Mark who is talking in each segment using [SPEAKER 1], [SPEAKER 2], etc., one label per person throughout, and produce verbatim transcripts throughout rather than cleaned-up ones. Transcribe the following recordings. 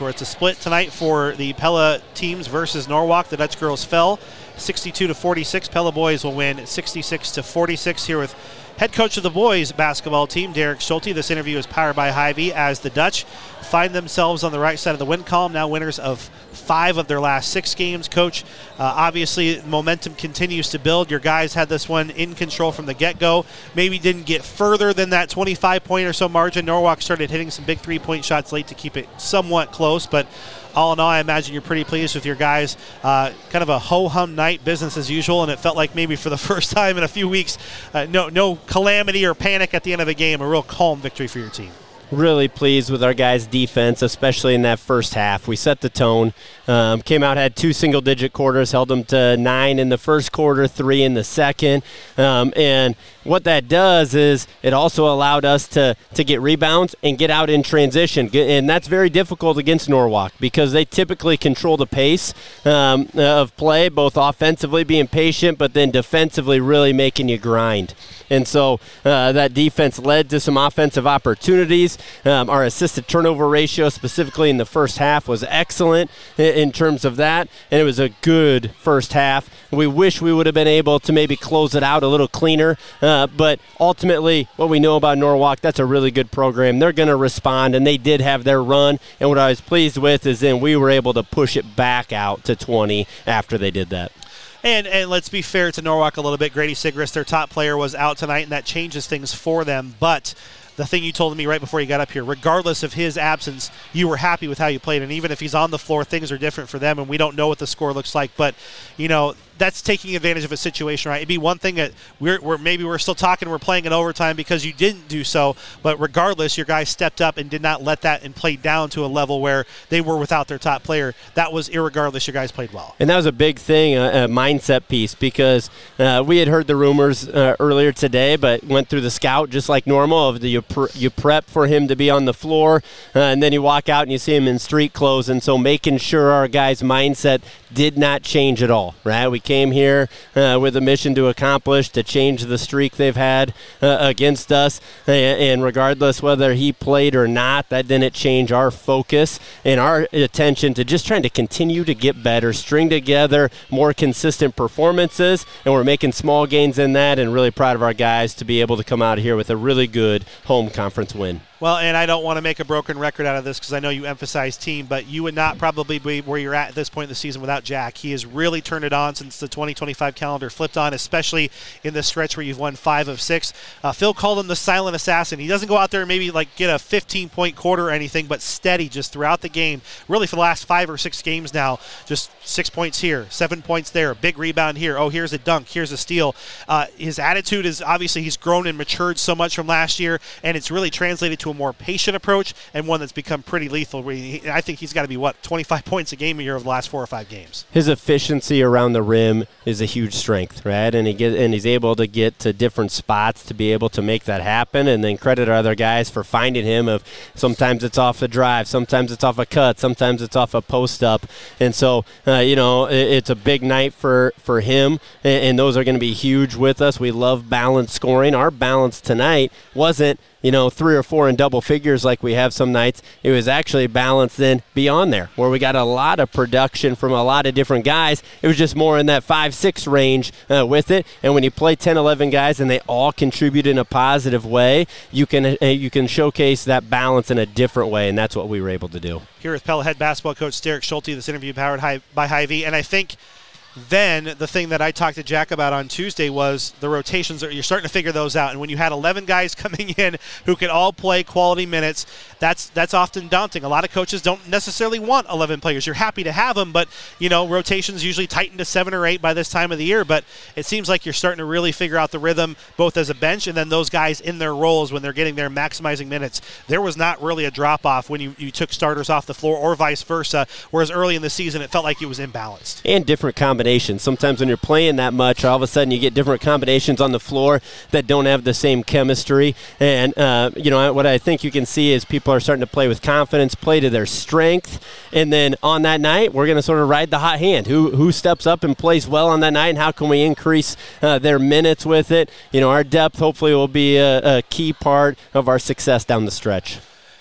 [SPEAKER 1] Where it's a split tonight for the Pella teams versus Norwalk. The Dutch girls fell sixty-two to forty-six. Pella boys will win sixty-six to forty-six. Here with head coach of the boys basketball team, Derek Schulte. This interview is powered by Hy-Vee as the Dutch find themselves on the right side of the win column, now winners of five of their last six games. Coach, uh, obviously momentum continues to build. Your guys had this one in control from the get-go. Maybe didn't get further than that twenty-five point or so margin. Norwalk started hitting some big three-point shots late to keep it somewhat close, but all in all, I imagine you're pretty pleased with your guys. Uh, kind of a ho-hum night, business as usual, and it felt like maybe for the first time in a few weeks, uh, no, no calamity or panic at the end of a game, a real calm victory for your team.
[SPEAKER 2] Really pleased with our guys' defense, especially in that first half. We set the tone, um, came out, had two single-digit quarters, held them to nine in the first quarter, three in the second, um, and what that does is it also allowed us to, to get rebounds and get out in transition, and that's very difficult against Norwalk because they typically control the pace um, of play, both offensively being patient, but then defensively really making you grind. And so uh, that defense led to some offensive opportunities. Um, our assisted turnover ratio, specifically in the first half, was excellent in, in terms of that, and it was a good first half. We wish we would have been able to maybe close it out a little cleaner, uh, but ultimately what we know about Norwalk, that's a really good program. They're going to respond, and they did have their run, and what I was pleased with is then we were able to push it back out to twenty after they did that.
[SPEAKER 1] And and let's be fair to Norwalk a little bit. Grady Sigrist, their top player, was out tonight, and that changes things for them. But the thing you told me right before you got up here, regardless of his absence, you were happy with how you played. And even if he's on the floor, things are different for them, and we don't know what the score looks like. But, you know, that's taking advantage of a situation, right? It'd be one thing that we're, we're maybe we're still talking, we're playing in overtime because you didn't do so, but regardless, your guys stepped up and did not let that and played down to a level where they were without their top player. That was irregardless, your guys played well.
[SPEAKER 2] And that was a big thing, a, a mindset piece, because uh, we had heard the rumors uh, earlier today, but went through the scout just like normal of the you, pre- you prep for him to be on the floor, uh, and then you walk out and you see him in street clothes, and so making sure our guys' mindset did not change at all, right? We came here uh, with a mission to accomplish, to change the streak they've had uh, against us, and, and regardless whether he played or not, that didn't change our focus and our attention to just trying to continue to get better, string together more consistent performances, and we're making small gains in that, and really proud of our guys to be able to come out of here with a really good home conference win.
[SPEAKER 1] Well, and I don't want to make a broken record out of this because I know you emphasize team, but you would not probably be where you're at at this point in the season without Jack. He has really turned it on since the twenty twenty-five calendar flipped on, especially in the stretch where you've won five of six. Uh, Phil called him the silent assassin. He doesn't go out there and maybe like get a fifteen-point quarter or anything, but steady just throughout the game. Really for the last five or six games now, just six points here, seven points there, big rebound here. Oh, here's a dunk, here's a steal. Uh, his attitude is obviously he's grown and matured so much from last year, and it's really translated to a more patient approach and one that's become pretty lethal. I think he's got to be, what, twenty-five points a game a year over the last four or five games.
[SPEAKER 2] His efficiency around the rim is a huge strength, right? And he get, and he's able to get to different spots to be able to make that happen, and then credit our other guys for finding him. Of sometimes it's off a drive, sometimes it's off a cut, sometimes it's off a post-up. And so, uh, you know, it, it's a big night for, for him, and, and those are going to be huge with us. We love balanced scoring. Our balance tonight wasn't, you know, three or four in double figures like we have some nights. It was actually balanced then beyond there, where we got a lot of production from a lot of different guys. It was just more in that five six range uh, with it. And when you play ten, eleven guys and they all contribute in a positive way, you can uh, you can showcase that balance in a different way, and that's what we were able to do.
[SPEAKER 1] Here with Pella head basketball coach Derek Schulte, this interview powered by Hy-Vee, and I think then the thing that I talked to Jack about on Tuesday was the rotations. You're starting to figure those out. And when you had eleven guys coming in who could all play quality minutes, that's that's often daunting. A lot of coaches don't necessarily want eleven players. You're happy to have them, but, you know, rotations usually tighten to seven or eight by this time of the year. But it seems like you're starting to really figure out the rhythm, both as a bench and then those guys in their roles when they're getting their maximizing minutes. There was not really a drop-off when you, you took starters off the floor or vice versa, whereas early in the season it felt like it was imbalanced.
[SPEAKER 2] And different combinations. Sometimes when you're playing that much, all of a sudden you get different combinations on the floor that don't have the same chemistry. And, uh, you know, what I think you can see is people are starting to play with confidence, play to their strength. And then on that night, we're going to sort of ride the hot hand. Who who steps up and plays well on that night, and how can we increase uh, their minutes with it? You know, our depth hopefully will be a, a key part of our success down the stretch.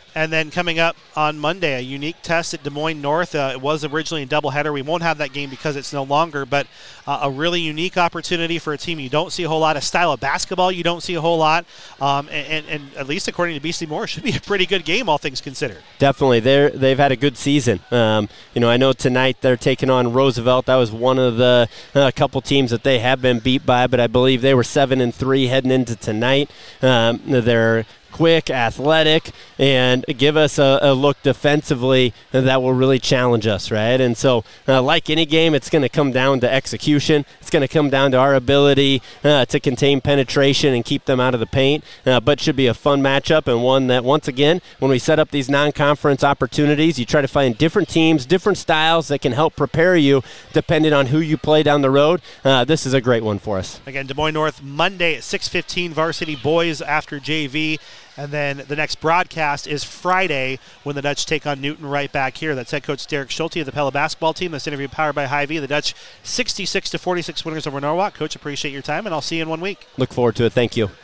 [SPEAKER 1] And then coming up on Monday, a unique test at Des Moines North. Uh, it was originally a doubleheader. We won't have that game because it's no longer, but uh, a really unique opportunity for a team you don't see a whole lot. A style of basketball you don't see a whole lot. Um, and, and at least according to B C Moore, should be a pretty good game, all things considered.
[SPEAKER 2] Definitely. They're, they've had a good season. Um, you know, I know tonight they're taking on Roosevelt. That was one of the uh, couple teams that they have been beat by, but I believe they were seven and three heading into tonight. Um, they're quick, athletic, and give us a, a look defensively that will really challenge us, right? And so, uh, like any game, it's going to come down to execution. It's going to come down to our ability uh, to contain penetration and keep them out of the paint, uh, but should be a fun matchup and one that, once again, when we set up these non-conference opportunities, you try to find different teams, different styles that can help prepare you depending on who you play down the road. Uh, this is a great one for us.
[SPEAKER 1] Again, Des Moines North, Monday at six fifteen, varsity boys after J V. And then the next broadcast is Friday when the Dutch take on Newton right back here. That's head coach Derek Schulte of the Pella basketball team. This interview powered by Hy-Vee. The Dutch sixty-six to forty-six winners over Norwalk. Coach, appreciate your time, and I'll see you in one week.
[SPEAKER 2] Look forward to it. Thank you.